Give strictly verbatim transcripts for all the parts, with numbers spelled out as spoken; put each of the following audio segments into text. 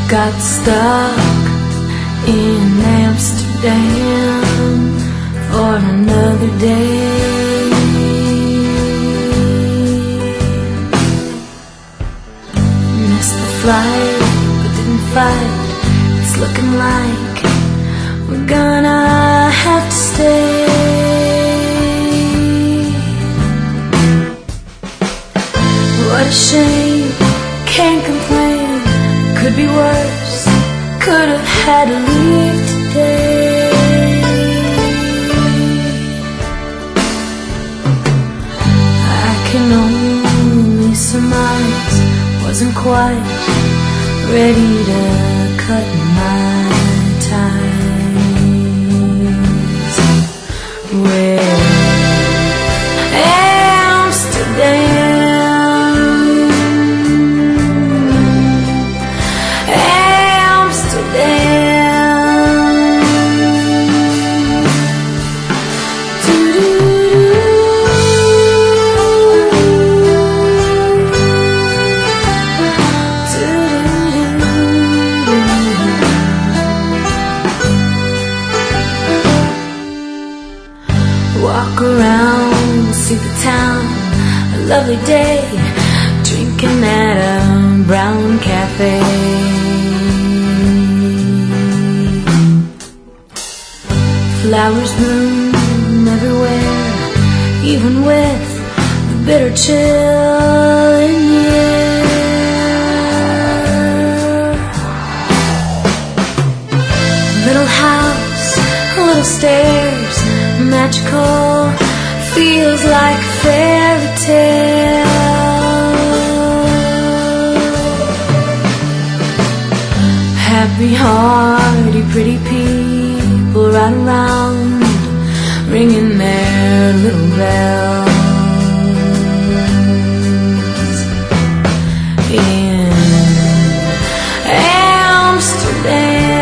got stuck in Amsterdam for another day. Missed the flight, but didn't fight. It's looking like we're gonna have to stay. What a shame, can't complain. Could be worse, could have had to leave today. I can only surmise, wasn't quite ready to cut my ties with Amsterdam. Walk around, see the town, a lovely day, drinking at a brown cafe. Flowers bloom everywhere, even with the bitter chill in the air. Little house, little stairs, magical, feels like a fairy tale. Happy, hearty, pretty people right around, ringing their little bells. In Amsterdam,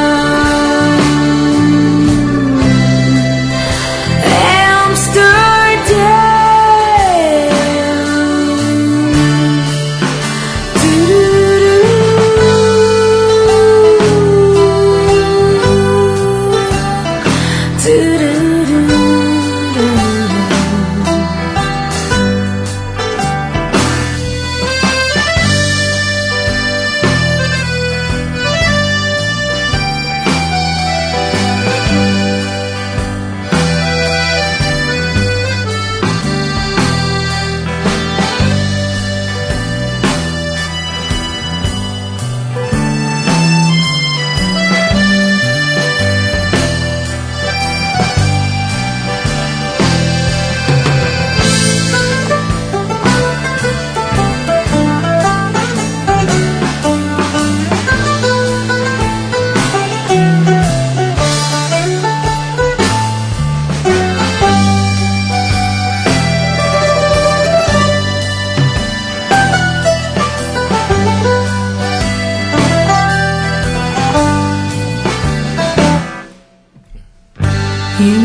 you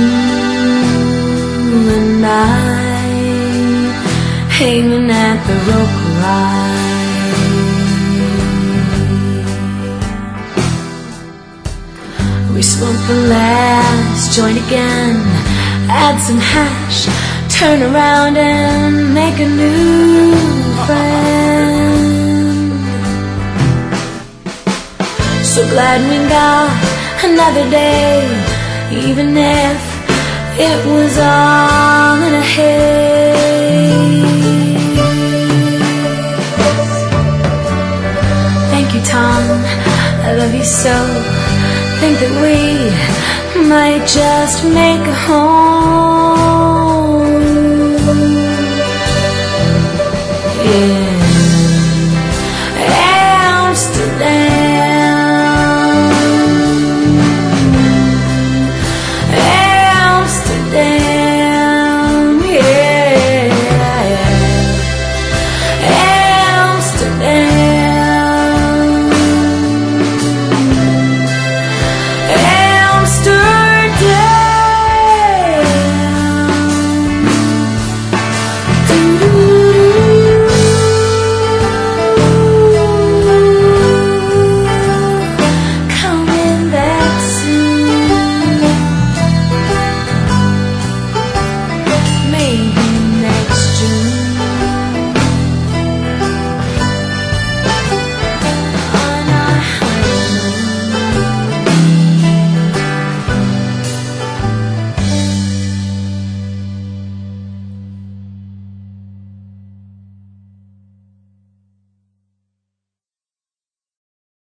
and I, hanging at the rope ride. We smoke the last joint again, add some hash, turn around and make a new friend. So glad we got another day, even if it was all in a haze. Thank you, Tom, I love you so. Think that we might just make a home. Yeah.